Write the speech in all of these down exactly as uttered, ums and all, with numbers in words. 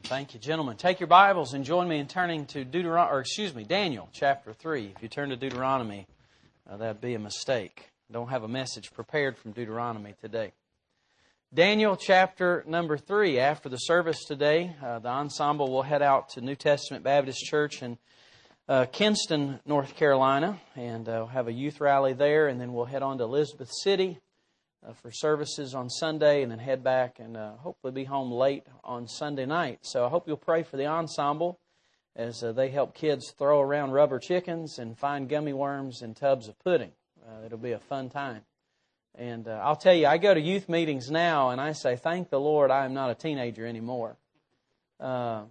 Thank you, gentlemen. Take your Bibles and join me in turning to Deuteronomy, or excuse me, Daniel chapter three. If you turn to Deuteronomy, uh, that'd be a mistake. I don't have a message prepared from Deuteronomy today. Daniel chapter number three. After the service today, uh, the ensemble will head out to New Testament Baptist Church in uh, Kinston, North Carolina, and uh, we'll have a youth rally there, and then we'll head on to Elizabeth City Uh, for services on Sunday, and then head back and uh, hopefully be home late on Sunday night. So I hope you'll pray for the ensemble as uh, they help kids throw around rubber chickens and find gummy worms in tubs of pudding. Uh, it'll be a fun time. And uh, I'll tell you, I go to youth meetings now and I say, thank the Lord I am not a teenager anymore. Uh,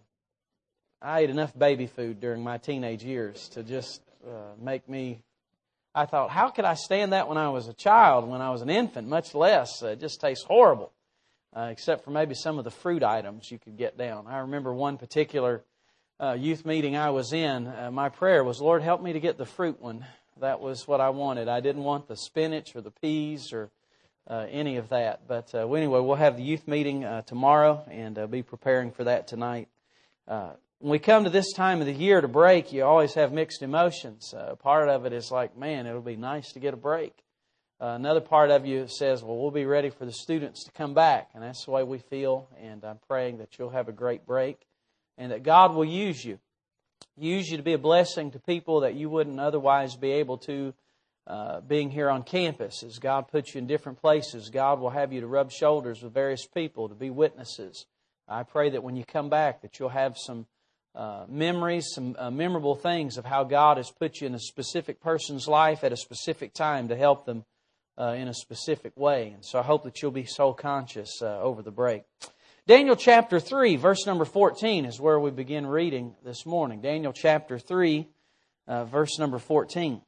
I ate enough baby food during my teenage years to just uh, make me I thought, how could I stand that when I was a child, when I was an infant, much less? Uh, it just tastes horrible, uh, except for maybe some of the fruit items you could get down. I remember one particular uh, youth meeting I was in. Uh, my prayer was, Lord, help me to get the fruit one. That was what I wanted. I didn't want the spinach or the peas or uh, any of that. But uh, anyway, we'll have the youth meeting uh, tomorrow and uh, be preparing for that tonight. Uh, When we come to this time of the year to break, you always have mixed emotions. Uh, part of it is like, man, it'll be nice to get a break. Uh, another part of you says, well, we'll be ready for the students to come back. And that's the way we feel. And I'm praying that you'll have a great break and that God will use you. Use you to be a blessing to people that you wouldn't otherwise be able to uh, being here on campus. As God puts you in different places, God will have you to rub shoulders with various people, to be witnesses. I pray that when you come back that you'll have some Uh, memories, some uh, memorable things of how God has put you in a specific person's life at a specific time to help them uh, in a specific way. And so I hope that you'll be soul conscious uh, over the break. Daniel chapter three, verse number fourteen is where we begin reading this morning. Daniel chapter three, uh, verse number fourteen.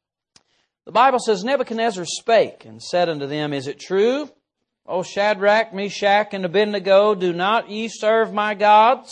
The Bible says, Nebuchadnezzar spake and said unto them, Is it true, O Shadrach, Meshach, and Abednego, do not ye serve my gods,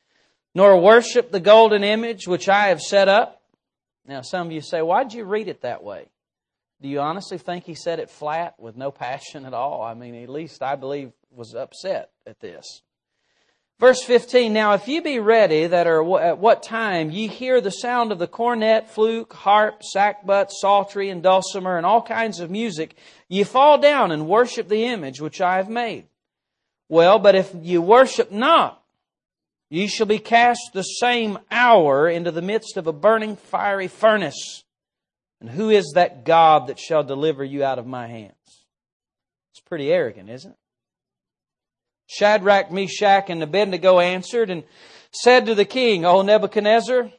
nor worship the golden image which I have set up? Now, some of you say, why did you read it that way? Do you honestly think he said it flat with no passion at all? I mean, at least I believe was upset at this. Verse fifteen, Now if ye be ready, that are at what time ye hear the sound of the cornet, fluke, harp, sackbut, psaltery, and dulcimer, and all kinds of music, ye fall down and worship the image which I have made. Well, but if ye worship not, ye shall be cast the same hour into the midst of a burning fiery furnace. And who is that God that shall deliver you out of my hands? It's pretty arrogant, isn't it? Shadrach, Meshach, and Abednego answered and said to the king, O Nebuchadnezzar,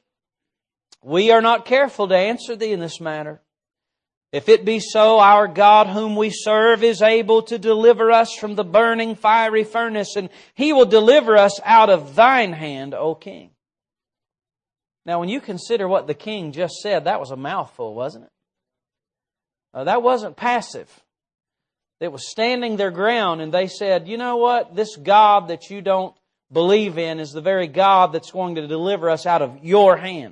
we are not careful to answer thee in this matter. If it be so, our God whom we serve is able to deliver us from the burning fiery furnace, and He will deliver us out of thine hand, O king. Now, when you consider what the king just said, that was a mouthful, wasn't it? Uh, that wasn't passive. It was standing their ground, and they said, you know what? This God that you don't believe in is the very God that's going to deliver us out of your hand.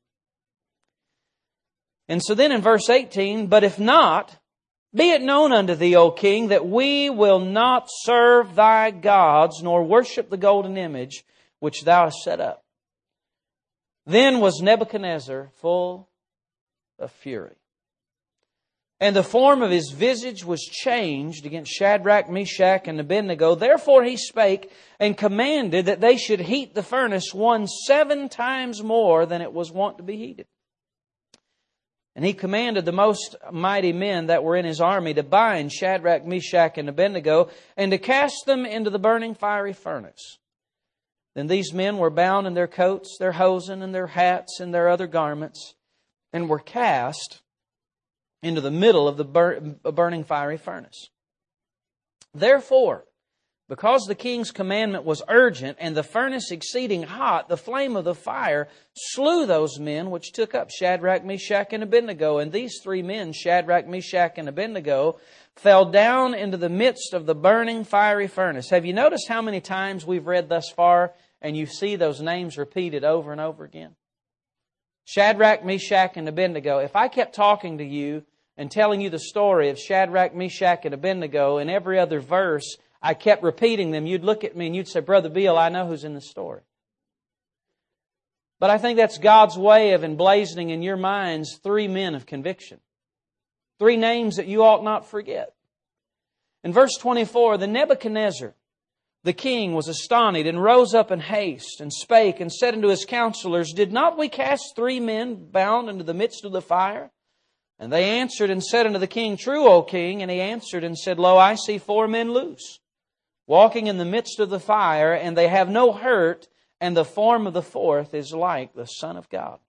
And so then in verse eighteen, But if not, be it known unto thee, O king, that we will not serve thy gods, nor worship the golden image which thou hast set up. Then was Nebuchadnezzar full of fury, and the form of his visage was changed against Shadrach, Meshach, and Abednego. Therefore he spake and commanded that they should heat the furnace one seven times more than it was wont to be heated. And he commanded the most mighty men that were in his army to bind Shadrach, Meshach, and Abednego, and to cast them into the burning fiery furnace. Then these men were bound in their coats, their hosen, and their hats, and their other garments, and were cast into the middle of the bur- burning fiery furnace. Therefore, because the king's commandment was urgent, and the furnace exceeding hot, the flame of the fire slew those men which took up Shadrach, Meshach, and Abednego. And these three men, Shadrach, Meshach, and Abednego, fell down into the midst of the burning fiery furnace. Have you noticed how many times we've read thus far, and you see those names repeated over and over again? Shadrach, Meshach, and Abednego. If I kept talking to you and telling you the story of Shadrach, Meshach, and Abednego in every other verse, I kept repeating them, you'd look at me and you'd say, Brother Bill, I know who's in the story. But I think that's God's way of emblazoning in your minds three men of conviction. Three names that you ought not forget. In verse twenty-four, the Nebuchadnezzar, the king, was astonished and rose up in haste and spake and said unto his counselors, Did not we cast three men bound into the midst of the fire? And they answered and said unto the king, True, O king. And he answered and said, Lo, I see four men loose, walking in the midst of the fire, and they have no hurt, and the form of the fourth is like the Son of God.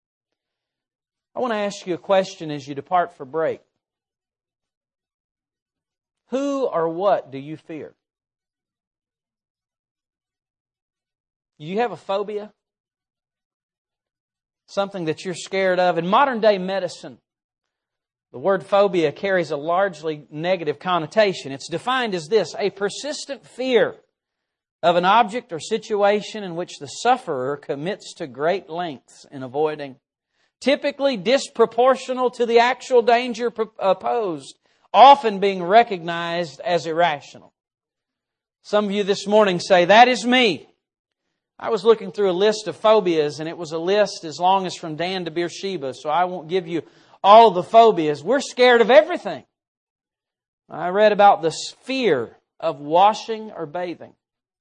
I want to ask you a question as you depart for break. Who or what do you fear? Do you have a phobia? Something that you're scared of? In modern day medicine, the word phobia carries a largely negative connotation. It's defined as this: a persistent fear of an object or situation in which the sufferer commits to great lengths in avoiding, typically disproportional to the actual danger posed, often being recognized as irrational. Some of you this morning say, that is me. I was looking through a list of phobias, and it was a list as long as from Dan to Beersheba, so I won't give you all the phobias. We're scared of everything. I read about the fear of washing or bathing.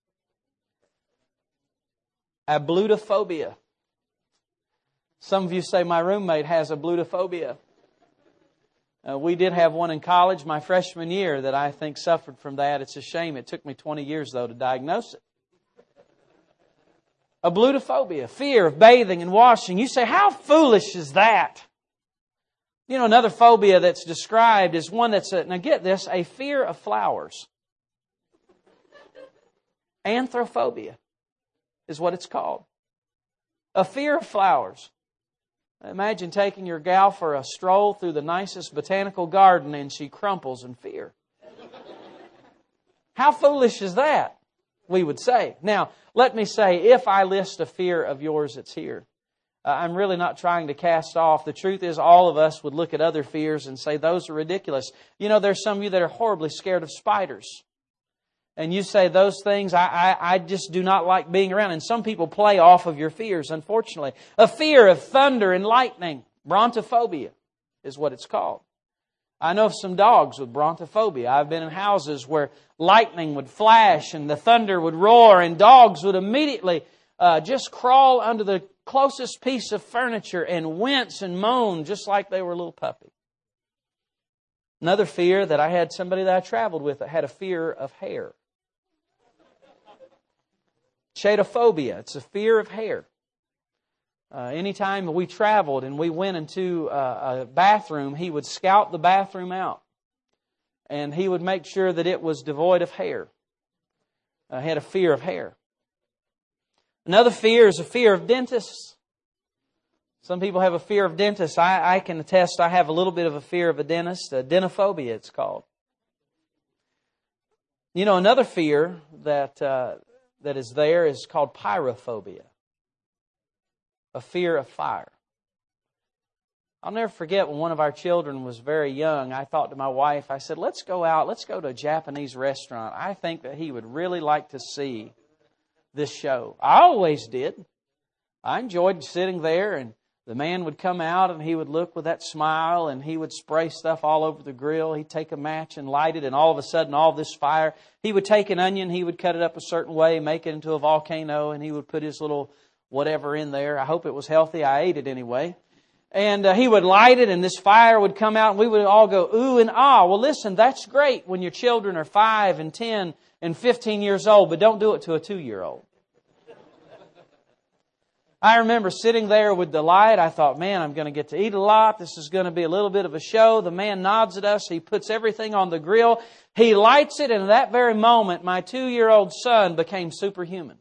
Ablutophobia. Some of you say, my roommate has ablutophobia. Uh, we did have one in college my freshman year that I think suffered from that. It's a shame. It took me twenty years, though, to diagnose it. Ablutophobia, fear of bathing and washing. You say, how foolish is that? You know, another phobia that's described is one that's, a, now get this, a fear of flowers. Anthrophobia is what it's called. A fear of flowers. Imagine taking your gal for a stroll through the nicest botanical garden and she crumples in fear. How foolish is that? We would say. Now, let me say, if I list a fear of yours, it's here. Uh, I'm really not trying to cast off. The truth is, all of us would look at other fears and say, those are ridiculous. You know, there's some of you that are horribly scared of spiders. And you say, those things, I, I, I just do not like being around. And some people play off of your fears, unfortunately. A fear of thunder and lightning. Brontophobia is what it's called. I know of some dogs with brontophobia. I've been in houses where lightning would flash and the thunder would roar and dogs would immediately uh, just crawl under the closest piece of furniture and wince and moan just like they were a little puppy. Another fear that I had somebody that I traveled with that had a fear of hair. Chaetophobia. It's a fear of hair. Uh, anytime we traveled and we went into uh, a bathroom, he would scout the bathroom out. And he would make sure that it was devoid of hair. I had a fear of hair. Another fear is a fear of dentists. Some people have a fear of dentists. I, I can attest I have a little bit of a fear of a dentist. A denophobia, it's called. You know, another fear that uh, that is there is called pyrophobia. A fear of fire. I'll never forget when one of our children was very young, I thought to my wife, I said, let's go out, let's go to a Japanese restaurant. I think that he would really like to see this show. I always did. I enjoyed sitting there, and the man would come out and he would look with that smile and he would spray stuff all over the grill. He'd take a match and light it, and all of a sudden all this fire. He would take an onion, he would cut it up a certain way, make it into a volcano, and he would put his little whatever in there. I hope it was healthy. I ate it anyway. And uh, he would light it and this fire would come out and we would all go, ooh and ah. Well, listen, that's great when your children are five and ten and fifteen years old, but don't do it to a two-year-old. I remember sitting there with delight. I thought, man, I'm going to get to eat a lot. This is going to be a little bit of a show. The man nods at us. He puts everything on the grill. He lights it, and at that very moment, my two-year-old son became superhuman.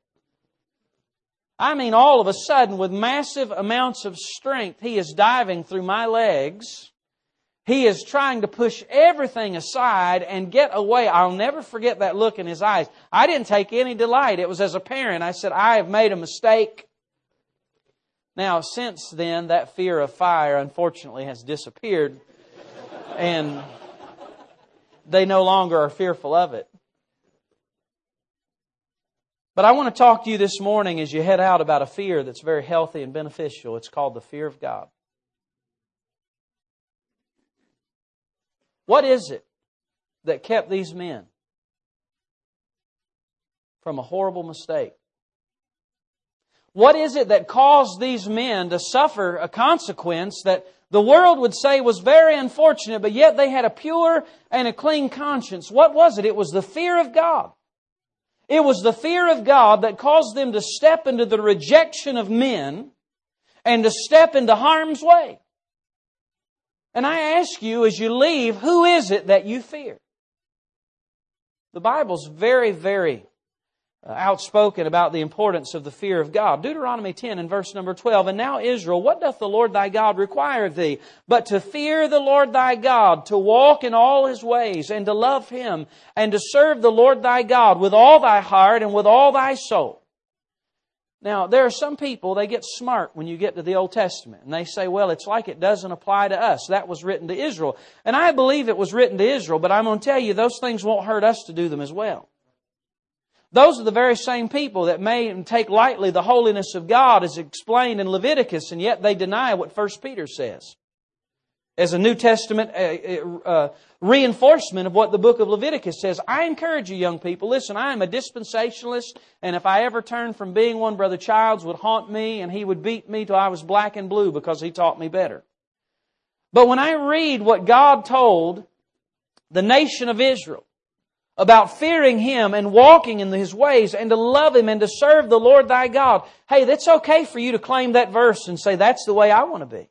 I mean, all of a sudden, with massive amounts of strength, he is diving through my legs. He is trying to push everything aside and get away. I'll never forget that look in his eyes. I didn't take any delight. It was as a parent. I said, I have made a mistake. Now, since then, that fear of fire, unfortunately, has disappeared. And they no longer are fearful of it. But I want to talk to you this morning as you head out about a fear that's very healthy and beneficial. It's called the fear of God. What is it that kept these men from a horrible mistake? What is it that caused these men to suffer a consequence that the world would say was very unfortunate, but yet they had a pure and a clean conscience? What was it? It was the fear of God. It was the fear of God that caused them to step into the rejection of men and to step into harm's way. And I ask you, as you leave, who is it that you fear? The Bible's very, very uh, outspoken about the importance of the fear of God. Deuteronomy ten and verse number twelve, "And now, Israel, what doth the Lord thy God require of thee? But to fear the Lord thy God, to walk in all His ways, and to love Him, and to serve the Lord thy God with all thy heart and with all thy soul." Now, there are some people, they get smart when you get to the Old Testament. And they say, well, it's like it doesn't apply to us. That was written to Israel. And I believe it was written to Israel, but I'm going to tell you, those things won't hurt us to do them as well. Those are the very same people that may take lightly the holiness of God as explained in Leviticus, and yet they deny what First Peter says as a New Testament uh, uh, reinforcement of what the book of Leviticus says. I encourage you, young people, listen, I am a dispensationalist, and if I ever turned from being one, Brother Childs would haunt me, and he would beat me till I was black and blue because he taught me better. But when I read what God told the nation of Israel about fearing Him and walking in His ways and to love Him and to serve the Lord thy God, hey, that's okay for you to claim that verse and say, that's the way I want to be.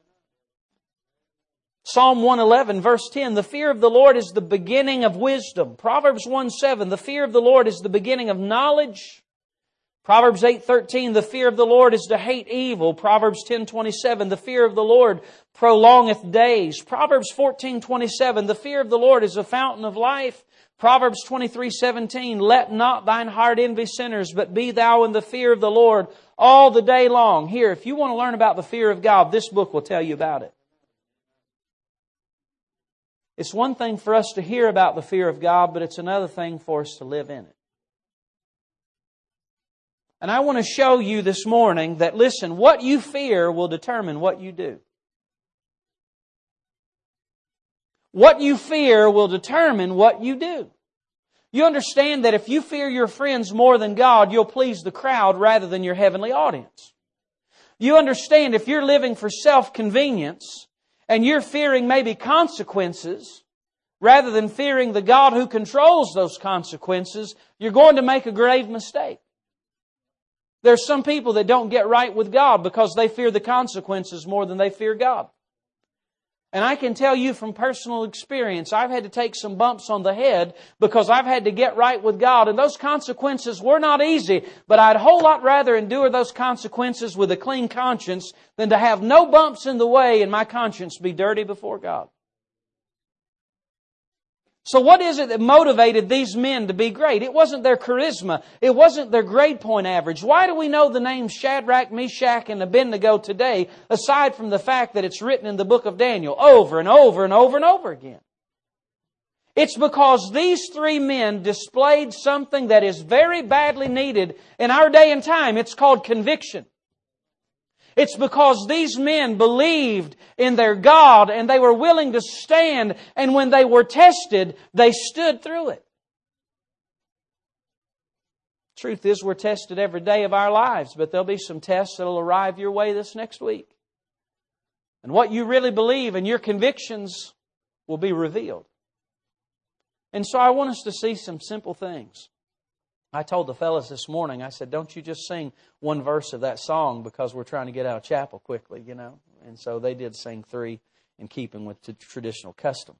Psalm one eleven verse ten, "The fear of the Lord is the beginning of wisdom." Proverbs one seven, "The fear of the Lord is the beginning of knowledge." Proverbs eight thirteen, "The fear of the Lord is to hate evil." Proverbs ten twenty-seven, "The fear of the Lord prolongeth days." Proverbs fourteen twenty-seven, "The fear of the Lord is a fountain of life." Proverbs twenty-three seventeen, "Let not thine heart envy sinners, but be thou in the fear of the Lord all the day long." Here, if you want to learn about the fear of God, this book will tell you about it. It's one thing for us to hear about the fear of God, but it's another thing for us to live in it. And I want to show you this morning that, listen, what you fear will determine what you do. What you fear will determine what you do. You understand that if you fear your friends more than God, you'll please the crowd rather than your heavenly audience. You understand if you're living for self-convenience, and you're fearing maybe consequences, rather than fearing the God who controls those consequences, you're going to make a grave mistake. There's some people that don't get right with God because they fear the consequences more than they fear God. And I can tell you from personal experience, I've had to take some bumps on the head because I've had to get right with God. And those consequences were not easy, but I'd a whole lot rather endure those consequences with a clean conscience than to have no bumps in the way and my conscience be dirty before God. So what is it that motivated these men to be great? It wasn't their charisma. It wasn't their grade point average. Why do we know the names Shadrach, Meshach, and Abednego today, aside from the fact that it's written in the book of Daniel over and over and over and over again? It's because these three men displayed something that is very badly needed in our day and time. It's called conviction. It's because these men believed in their God and they were willing to stand, and when they were tested, they stood through it. Truth is, we're tested every day of our lives, but there'll be some tests that'll arrive your way this next week. And what you really believe and your convictions will be revealed. And so I want us to see some simple things. I told the fellas this morning, I said, don't you just sing one verse of that song because we're trying to get out of chapel quickly, you know. And so they did sing three in keeping with the traditional custom.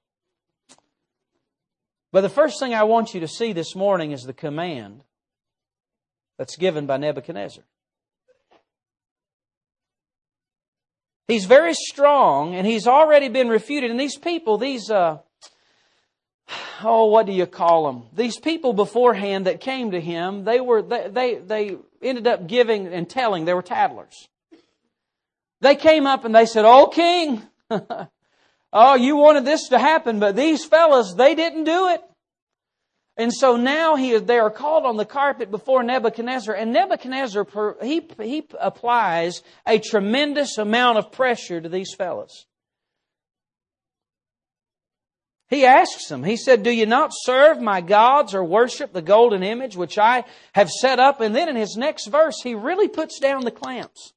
But the first thing I want you to see this morning is the command that's given by Nebuchadnezzar. He's very strong and he's already been refuted. And these people, these... uh Oh, what do you call them? These people beforehand that came to him, they were they, they they ended up giving and telling. They were tattlers. They came up and they said, "Oh, king, oh, you wanted this to happen, but these fellas, they didn't do it. And so now he, they are called on the carpet before Nebuchadnezzar, and Nebuchadnezzar, he, he applies a tremendous amount of pressure to these fellows. He asks them, he said, "Do you not serve my gods or worship the golden image which I have set up?" And then in his next verse, he really puts down the clamps.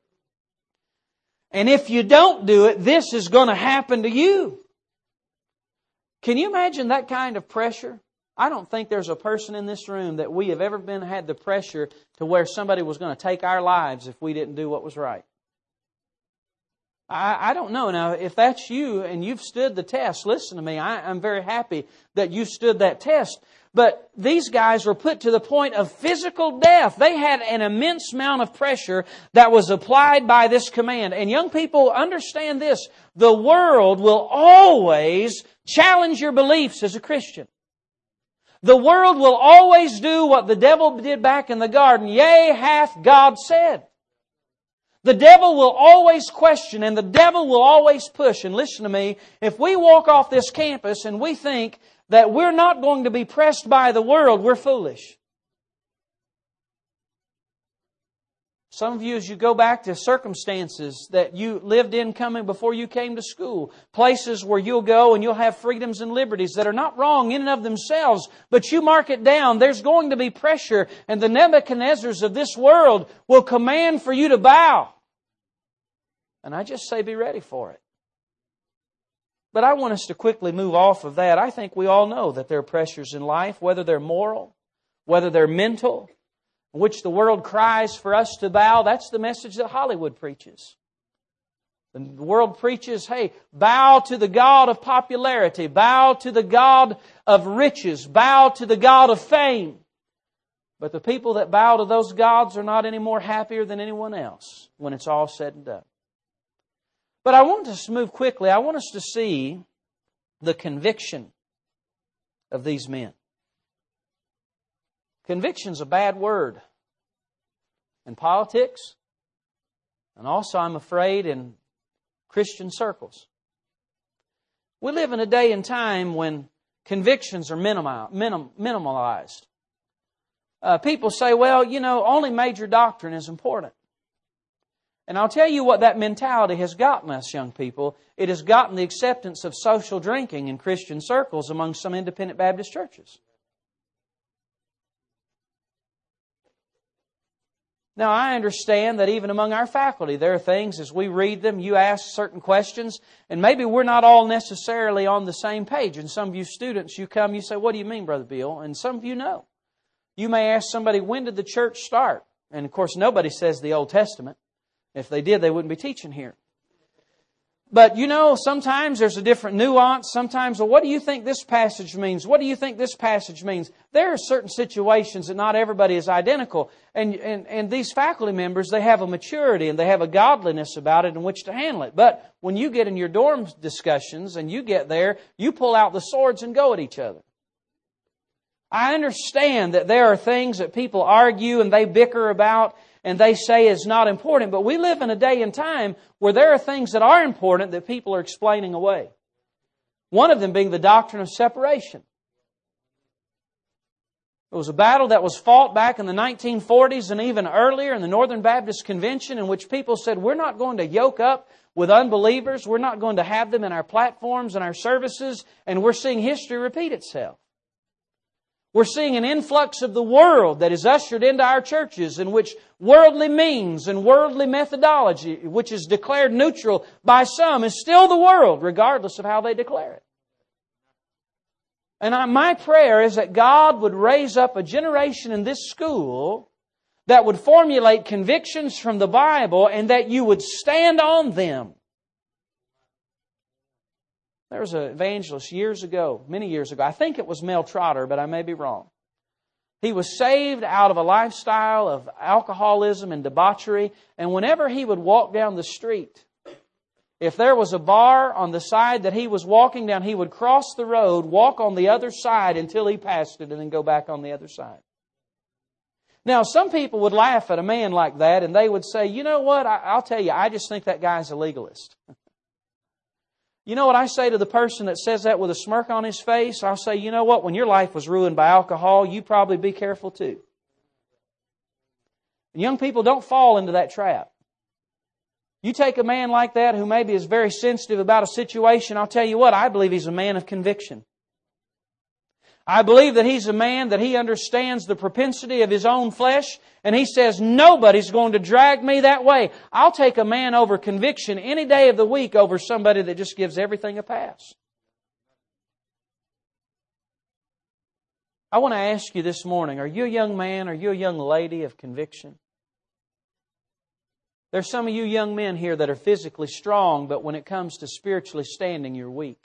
"And if you don't do it, this is going to happen to you." Can you imagine that kind of pressure? I don't think there's a person in this room that we have ever been had the pressure to where somebody was going to take our lives if we didn't do what was right. I, I don't know. Now, if that's you and you've stood the test, listen to me. I, I'm very happy that you stood that test. But these guys were put to the point of physical death. They had an immense amount of pressure that was applied by this command. And young people, understand this. The world will always challenge your beliefs as a Christian. The world will always do what the devil did back in the garden. "Yea, hath God said." The devil will always question and the devil will always push. And listen to me, if we walk off this campus and we think that we're not going to be pressed by the world, we're foolish. Some of you, as you go back to circumstances that you lived in coming before you came to school, places where you'll go and you'll have freedoms and liberties that are not wrong in and of themselves, but you mark it down, there's going to be pressure, and the Nebuchadnezzars of this world will command for you to bow. And I just say be ready for it. But I want us to quickly move off of that. I think we all know that there are pressures in life, whether they're moral, whether they're mental, which the world cries for us to bow. That's the message that Hollywood preaches. The world preaches, hey, bow to the God of popularity, bow to the God of riches, bow to the God of fame. But the people that bow to those gods are not any more happier than anyone else when it's all said and done. But I want us to move quickly. I want us to see the conviction of these men. Conviction's a bad word in politics, and also, I'm afraid, in Christian circles. We live in a day and time when convictions are minimal, minim, minimalized. Uh, people say, well, you know, only major doctrine is important. And I'll tell you what that mentality has gotten us, young people. It has gotten the acceptance of social drinking in Christian circles among some independent Baptist churches. Now, I understand that even among our faculty, there are things, as we read them, you ask certain questions, and maybe we're not all necessarily on the same page. And some of you students, you come, you say, "What do you mean, Brother Bill?" And some of you know. You may ask somebody, "When did the church start?" And of course, nobody says the Old Testament. If they did, they wouldn't be teaching here. But you know, sometimes there's a different nuance. Sometimes, well, what do you think this passage means? What do you think this passage means? There are certain situations that not everybody is identical. And, and, and these faculty members, they have a maturity and they have a godliness about it in which to handle it. But when you get in your dorm discussions and you get there, you pull out the swords and go at each other. I understand that there are things that people argue and they bicker about and they say is not important. But we live in a day and time where there are things that are important that people are explaining away. One of them being the doctrine of separation. It was a battle that was fought back in the nineteen forties and even earlier in the Northern Baptist Convention, in which people said, we're not going to yoke up with unbelievers. We're not going to have them in our platforms and our services. And we're seeing history repeat itself. We're seeing an influx of the world that is ushered into our churches, in which worldly means and worldly methodology, which is declared neutral by some, is still the world, regardless of how they declare it. And I, my prayer is that God would raise up a generation in this school that would formulate convictions from the Bible and that you would stand on them. There was an evangelist years ago, many years ago. I think it was Mel Trotter, but I may be wrong. He was saved out of a lifestyle of alcoholism and debauchery. And whenever he would walk down the street, if there was a bar on the side that he was walking down, he would cross the road, walk on the other side until he passed it, and then go back on the other side. Now, some people would laugh at a man like that, and they would say, you know what, I, I'll tell you, I just think that guy's a legalist. You know what I say to the person that says that with a smirk on his face? I'll say, you know what? When your life was ruined by alcohol, you probably be careful too. And young people, don't fall into that trap. You take a man like that who maybe is very sensitive about a situation, I'll tell you what, I believe he's a man of conviction. I believe that he's a man that he understands the propensity of his own flesh, and he says, nobody's going to drag me that way. I'll take a man over conviction any day of the week over somebody that just gives everything a pass. I want to ask you this morning, are you a young man, are you a young lady of conviction? There's some of you young men here that are physically strong, but when it comes to spiritually standing, you're weak.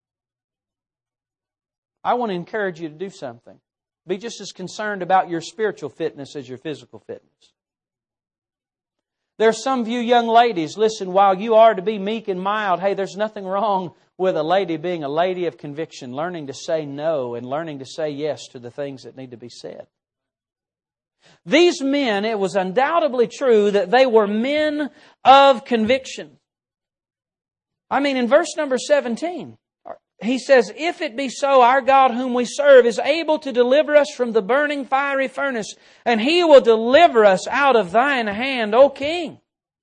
I want to encourage you to do something. Be just as concerned about your spiritual fitness as your physical fitness. There's some of you young ladies, listen, while you are to be meek and mild, hey, there's nothing wrong with a lady being a lady of conviction, learning to say no and learning to say yes to the things that need to be said. These men, it was undoubtedly true that they were men of conviction. I mean, in verse number seventeen, he says, if it be so, our God whom we serve is able to deliver us from the burning fiery furnace, and He will deliver us out of thine hand, O King.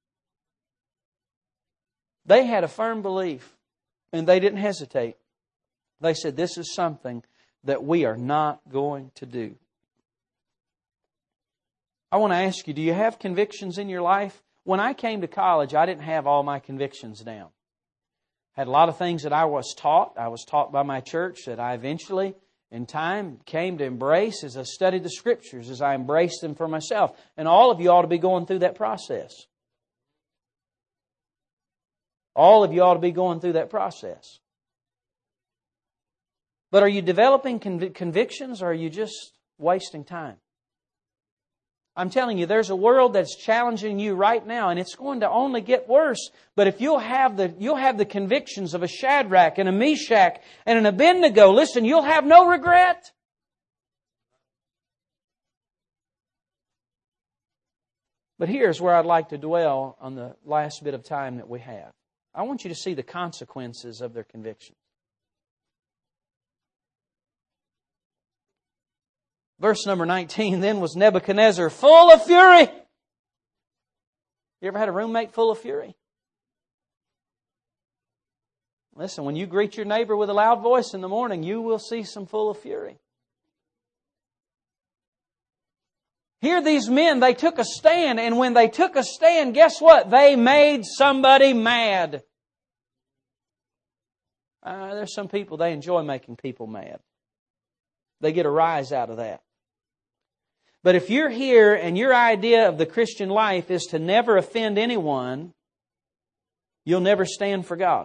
They had a firm belief, and they didn't hesitate. They said, this is something that we are not going to do. I want to ask you, do you have convictions in your life? When I came to college, I didn't have all my convictions down. Had a lot of things that I was taught. I was taught by my church that I eventually, in time, came to embrace as I studied the Scriptures, as I embraced them for myself. And all of you ought to be going through that process. All of you ought to be going through that process. But are you developing conv- convictions, or are you just wasting time? I'm telling you, there's a world that's challenging you right now, and it's going to only get worse. But if you'll have the you'll have the convictions of a Shadrach and a Meshach and an Abednego, listen, you'll have no regret. But here's where I'd like to dwell on the last bit of time that we have. I want you to see the consequences of their convictions. Verse number nineteen, then was Nebuchadnezzar full of fury. You ever had a roommate full of fury? Listen, when you greet your neighbor with a loud voice in the morning, you will see some full of fury. Here these men, they took a stand, and when they took a stand, guess what? They made somebody mad. Uh, there's some people, they enjoy making people mad. They get a rise out of that. But if you're here and your idea of the Christian life is to never offend anyone, you'll never stand for God.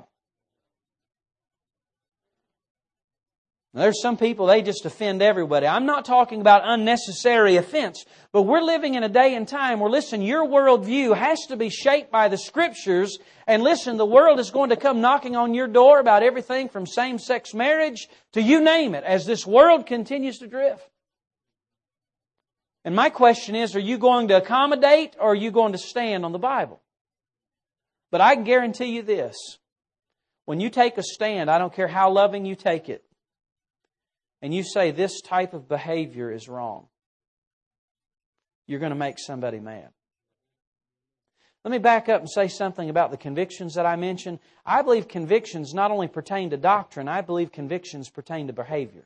Now, there's some people, they just offend everybody. I'm not talking about unnecessary offense, but we're living in a day and time where, listen, your worldview has to be shaped by the Scriptures. And listen, the world is going to come knocking on your door about everything from same-sex marriage to you name it, as this world continues to drift. And my question is, are you going to accommodate, or are you going to stand on the Bible? But I can guarantee you this. When you take a stand, I don't care how loving you take it, and you say this type of behavior is wrong, you're going to make somebody mad. Let me back up and say something about the convictions that I mentioned. I believe convictions not only pertain to doctrine, I believe convictions pertain to behavior.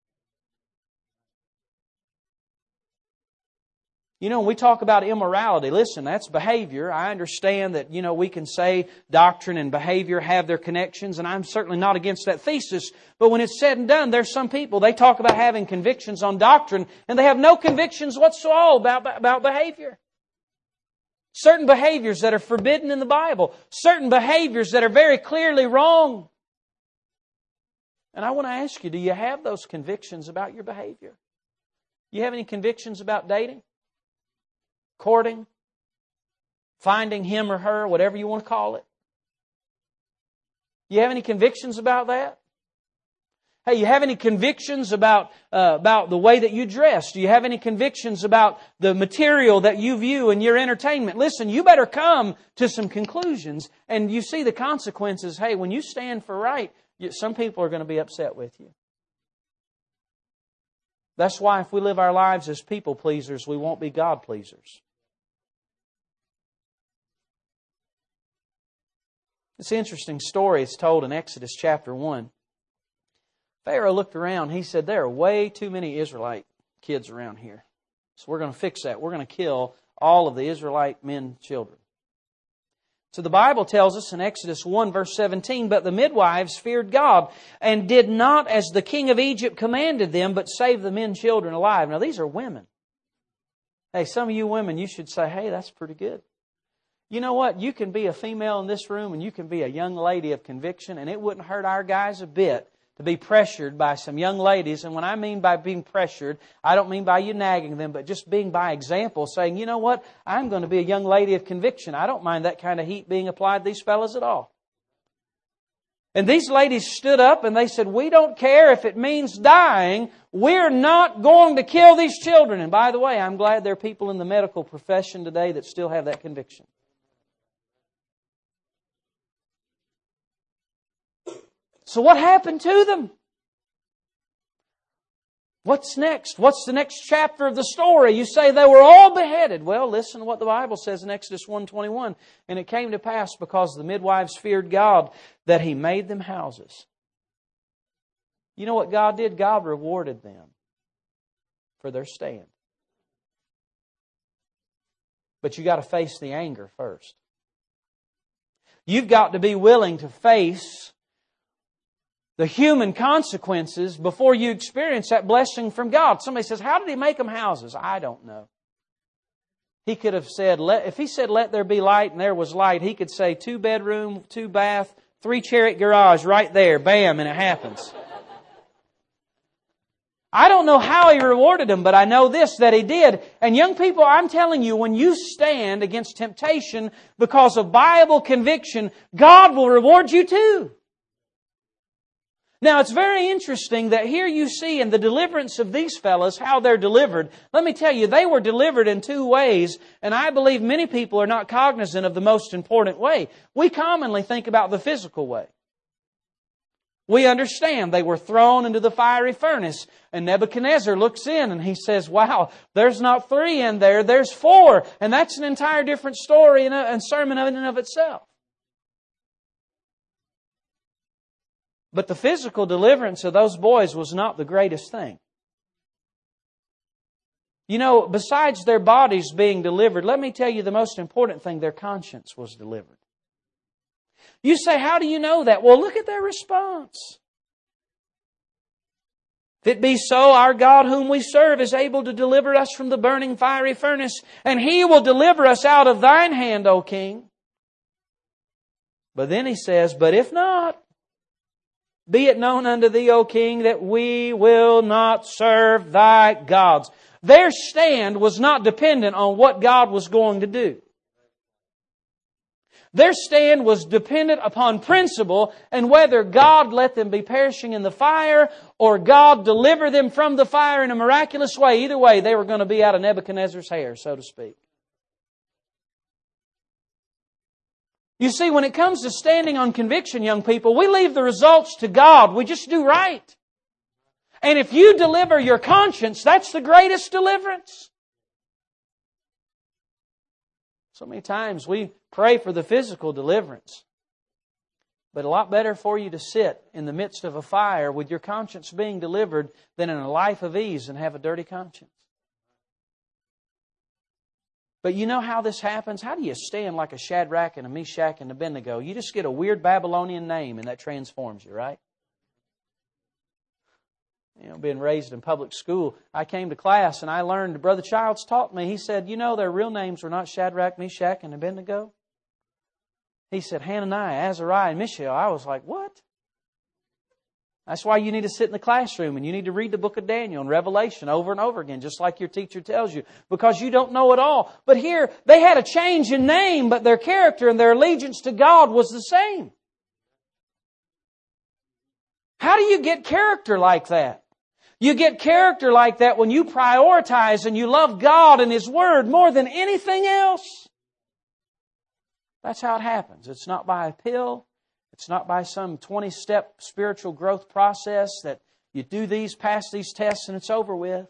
You know, when we talk about immorality, listen, that's behavior. I understand that, you know, we can say doctrine and behavior have their connections, and I'm certainly not against that thesis. But when it's said and done, there's some people, they talk about having convictions on doctrine, and they have no convictions whatsoever about, about behavior. Certain behaviors that are forbidden in the Bible. Certain behaviors that are very clearly wrong. And I want to ask you, do you have those convictions about your behavior? Do you have any convictions about dating? Courting, finding him or her, whatever you want to call it. Do you have any convictions about that? Hey, you have any convictions about uh, about the way that you dress? Do you have any convictions about the material that you view in your entertainment? Listen, you better come to some conclusions, and you see the consequences. Hey, when you stand for right, you, some people are going to be upset with you. That's why if we live our lives as people pleasers, we won't be God pleasers. It's an interesting story. It's told in Exodus chapter one. Pharaoh looked around. He said, there are way too many Israelite kids around here. So we're going to fix that. We're going to kill all of the Israelite men, children. So the Bible tells us in Exodus one verse seventeen, but the midwives feared God and did not as the king of Egypt commanded them, but saved the men, children alive. Now these are women. Hey, some of you women, you should say, hey, that's pretty good. You know what? You can be a female in this room and you can be a young lady of conviction, and it wouldn't hurt our guys a bit to be pressured by some young ladies. And when I mean by being pressured, I don't mean by you nagging them, but just being by example, saying, you know what? I'm going to be a young lady of conviction. I don't mind that kind of heat being applied to these fellas at all. And these ladies stood up and they said, we don't care if it means dying. We're not going to kill these children. And by the way, I'm glad there are people in the medical profession today that still have that conviction. So what happened to them? What's next? What's the next chapter of the story? You say they were all beheaded. Well, listen to what the Bible says in Exodus one twenty-one. And it came to pass, because the midwives feared God, that He made them houses. You know what God did? God rewarded them for their stand. But you got to face the anger first. You've got to be willing to face the human consequences before you experience that blessing from God. Somebody says, how did He make them houses? I don't know. He could have said, let, if He said, let there be light, and there was light, He could say, two bedroom, two bath, three chariot garage right there. Bam, and it happens. I don't know how He rewarded them, but I know this, that He did. And young people, I'm telling you, when you stand against temptation because of Bible conviction, God will reward you too. Now, it's very interesting that here you see in the deliverance of these fellows how they're delivered. Let me tell you, they were delivered in two ways, and I believe many people are not cognizant of the most important way. We commonly think about the physical way. We understand they were thrown into the fiery furnace, and Nebuchadnezzar looks in and he says, wow, there's not three in there, there's four. And that's an entire different story and a sermon in and of itself. But the physical deliverance of those boys was not the greatest thing. You know, besides their bodies being delivered, let me tell you the most important thing, their conscience was delivered. You say, how do you know that? Well, look at their response. If it be so, our God whom we serve is able to deliver us from the burning fiery furnace, and He will deliver us out of thine hand, O King. But then he says, but if not, be it known unto thee, O King, that we will not serve thy gods. Their stand was not dependent on what God was going to do. Their stand was dependent upon principle and whether God let them be perishing in the fire or God deliver them from the fire in a miraculous way. Either way, they were going to be out of Nebuchadnezzar's hair, so to speak. You see, when it comes to standing on conviction, young people, we leave the results to God. We just do right. And if you deliver your conscience, that's the greatest deliverance. So many times we pray for the physical deliverance. But a lot better for you to sit in the midst of a fire with your conscience being delivered than in a life of ease and have a dirty conscience. But you know how this happens? How do you stand like a Shadrach and a Meshach and a Abednego? You just get a weird Babylonian name and that transforms you, right? You know, being raised in public school, I came to class and I learned, Brother Childs taught me, he said, you know their real names were not Shadrach, Meshach, and Abednego? He said, Hananiah, Azariah, and Mishael. I was like, what? That's why you need to sit in the classroom and you need to read the book of Daniel and Revelation over and over again, just like your teacher tells you, because you don't know it all. But here, they had a change in name, but their character and their allegiance to God was the same. How do you get character like that? You get character like that when you prioritize and you love God and His Word more than anything else. That's how it happens. It's not by a pill. It's not by some twenty-step spiritual growth process that you do these, pass these tests, and it's over with.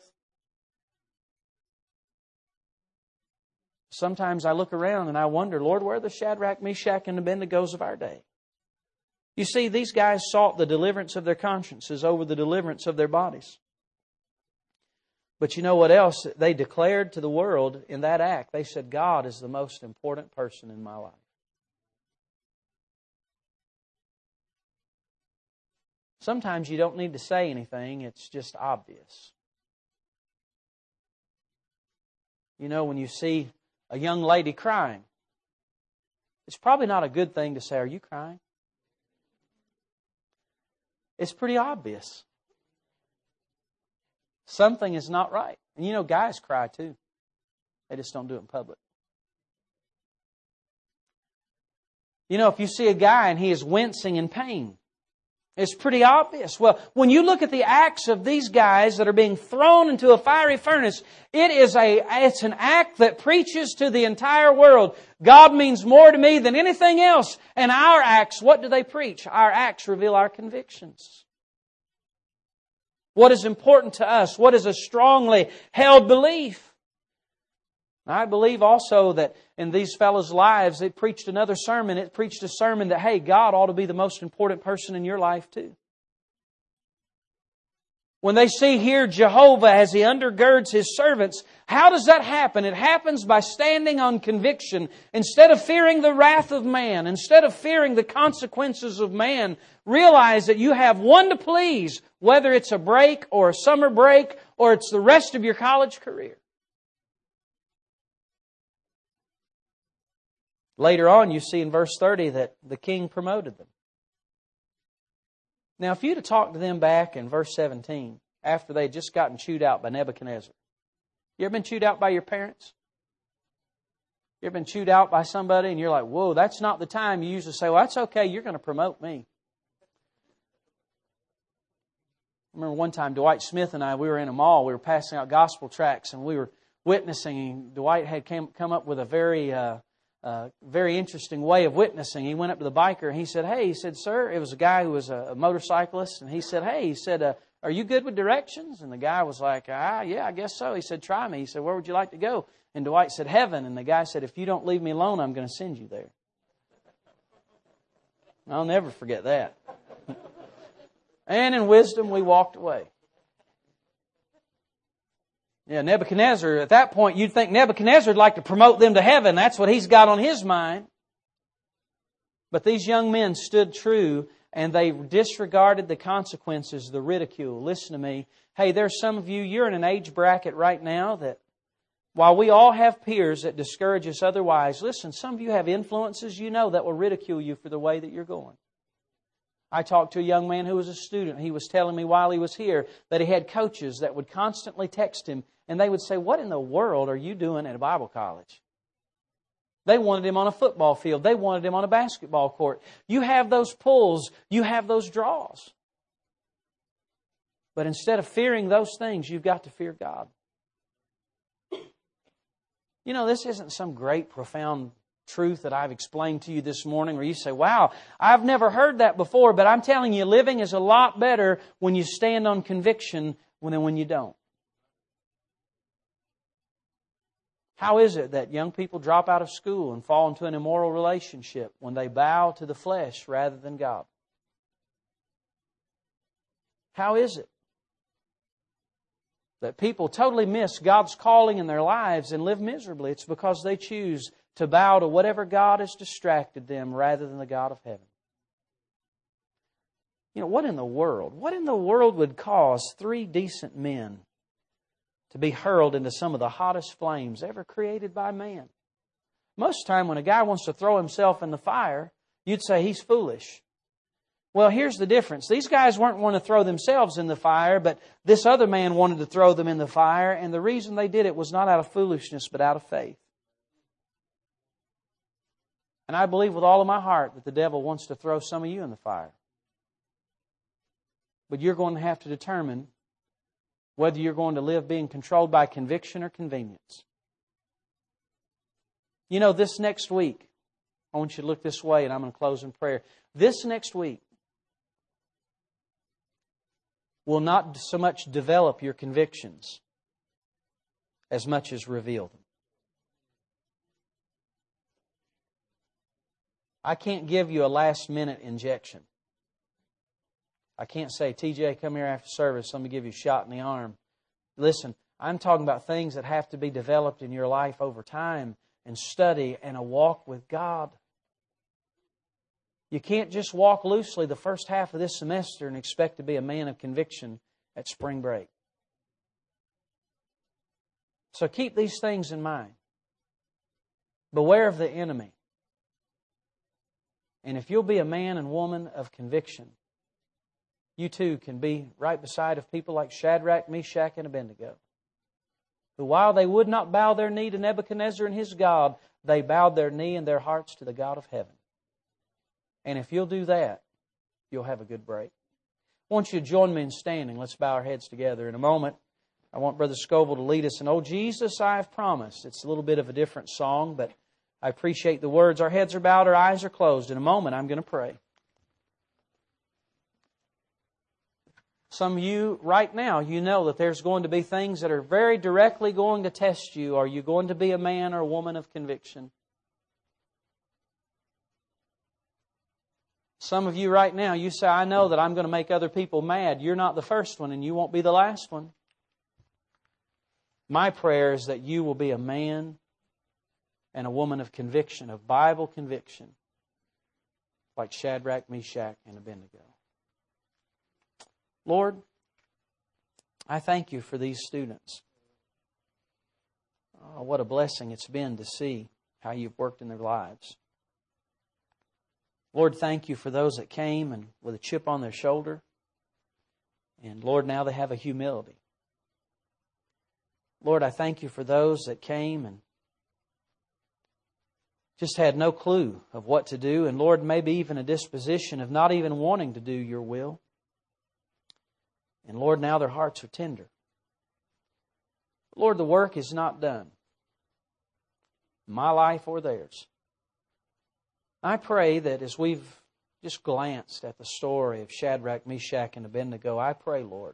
Sometimes I look around and I wonder, Lord, where are the Shadrach, Meshach, and Abednegos of our day? You see, these guys sought the deliverance of their consciences over the deliverance of their bodies. But you know what else? They declared to the world in that act. They said, God is the most important person in my life. Sometimes you don't need to say anything. It's just obvious. You know, when you see a young lady crying, it's probably not a good thing to say, are you crying? It's pretty obvious. Something is not right. And you know, guys cry too. They just don't do it in public. You know, if you see a guy and he is wincing in pain, it's pretty obvious. Well, when you look at the acts of these guys that are being thrown into a fiery furnace, it is a, it's an act that preaches to the entire world. God means more to me than anything else. And our acts, what do they preach? Our acts reveal our convictions. What is important to us? What is a strongly held belief? I believe also that in these fellows' lives, it preached another sermon. It preached a sermon that, hey, God ought to be the most important person in your life too. When they see here Jehovah as He undergirds His servants, how does that happen? It happens by standing on conviction. Instead of fearing the wrath of man, instead of fearing the consequences of man, realize that you have one to please, whether it's a break or a summer break or it's the rest of your college career. Later on, you see in verse thirty that the king promoted them. Now, if you'd have talked to them back in verse seventeen, after they had just gotten chewed out by Nebuchadnezzar, you ever been chewed out by your parents? You ever been chewed out by somebody and you're like, whoa, that's not the time. You usually say, well, that's okay, you're going to promote me. I remember one time Dwight Smith and I, we were in a mall, we were passing out gospel tracts and we were witnessing. And Dwight had came, come up with a very... Uh, Uh, very interesting way of witnessing. He went up to the biker and he said, hey, he said, sir, it was a guy who was a, a motorcyclist. And he said, hey, he said, uh, are you good with directions? And the guy was like, ah, yeah, I guess so. He said, try me. He said, where would you like to go? And Dwight said, heaven. And the guy said, if you don't leave me alone, I'm going to send you there. I'll never forget that. And in wisdom, we walked away. Yeah, Nebuchadnezzar, at that point, you'd think Nebuchadnezzar would like to promote them to heaven. That's what he's got on his mind. But these young men stood true and they disregarded the consequences, the ridicule. Listen to me. Hey, there's some of you, you're in an age bracket right now that while we all have peers that discourage us otherwise, listen, some of you have influences you know that will ridicule you for the way that you're going. I talked to a young man who was a student. He was telling me while he was here that he had coaches that would constantly text him and they would say, what in the world are you doing at a Bible college? They wanted him on a football field. They wanted him on a basketball court. You have those pulls. You have those draws. But instead of fearing those things, you've got to fear God. You know, this isn't some great, profound truth that I've explained to you this morning where you say, wow, I've never heard that before, but I'm telling you, living is a lot better when you stand on conviction than when you don't. How is it that young people drop out of school and fall into an immoral relationship when they bow to the flesh rather than God? How is it that people totally miss God's calling in their lives and live miserably? It's because they choose to bow to whatever God has distracted them rather than the God of heaven. You know, what in the world? What in the world would cause three decent men to be hurled into some of the hottest flames ever created by man? Most of the time when a guy wants to throw himself in the fire, you'd say he's foolish. Well, here's the difference. These guys weren't wanting to throw themselves in the fire, but this other man wanted to throw them in the fire, and the reason they did it was not out of foolishness, but out of faith. And I believe with all of my heart that the devil wants to throw some of you in the fire. But you're going to have to determine whether you're going to live being controlled by conviction or convenience. You know, this next week, I want you to look this way, and I'm going to close in prayer. This next week will not so much develop your convictions as much as reveal them. I can't give you a last-minute injection. I can't say, T J, come here after service, let me give you a shot in the arm. Listen, I'm talking about things that have to be developed in your life over time and study and a walk with God. You can't just walk loosely the first half of this semester and expect to be a man of conviction at spring break. So keep these things in mind. Beware of the enemy. And if you'll be a man and woman of conviction, you too can be right beside of people like Shadrach, Meshach, and Abednego, who while they would not bow their knee to Nebuchadnezzar and his God, they bowed their knee and their hearts to the God of heaven. And if you'll do that, you'll have a good break. I want you to join me in standing. Let's bow our heads together. In a moment, I want Brother Scoville to lead us in Oh, Jesus, I Have Promised. It's a little bit of a different song, but I appreciate the words. Our heads are bowed, our eyes are closed. In a moment, I'm going to pray. Some of you, right now, you know that there's going to be things that are very directly going to test you. Are you going to be a man or a woman of conviction? Some of you right now, you say, I know that I'm going to make other people mad. You're not the first one, and you won't be the last one. My prayer is that you will be a man and a woman of conviction, of Bible conviction, like Shadrach, Meshach, and Abednego. Lord, I thank You for these students. Oh, what a blessing it's been to see how You've worked in their lives. Lord, thank You for those that came and with a chip on their shoulder. And Lord, now they have a humility. Lord, I thank You for those that came and just had no clue of what to do. And Lord, maybe even a disposition of not even wanting to do Your will. And Lord, now their hearts are tender. Lord, the work is not done. My life or theirs. I pray that as we've just glanced at the story of Shadrach, Meshach, and Abednego, I pray, Lord,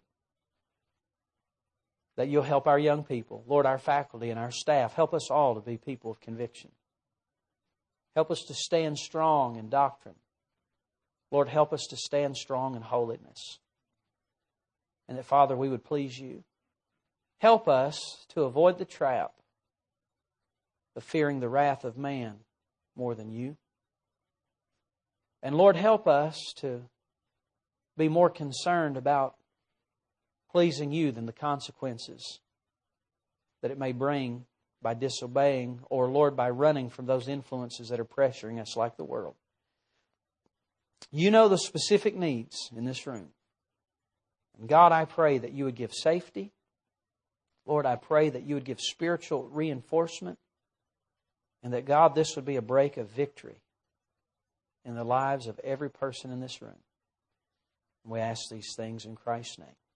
that You'll help our young people, Lord, our faculty and our staff. Help us all to be people of conviction. Help us to stand strong in doctrine. Lord, help us to stand strong in holiness. And that, Father, we would please You. Help us to avoid the trap of fearing the wrath of man more than You. And Lord, help us to be more concerned about pleasing You than the consequences that it may bring by disobeying or, Lord, by running from those influences that are pressuring us like the world. You know the specific needs in this room. And God, I pray that You would give safety. Lord, I pray that You would give spiritual reinforcement. And that, God, this would be a break of victory in the lives of every person in this room. And we ask these things in Christ's name.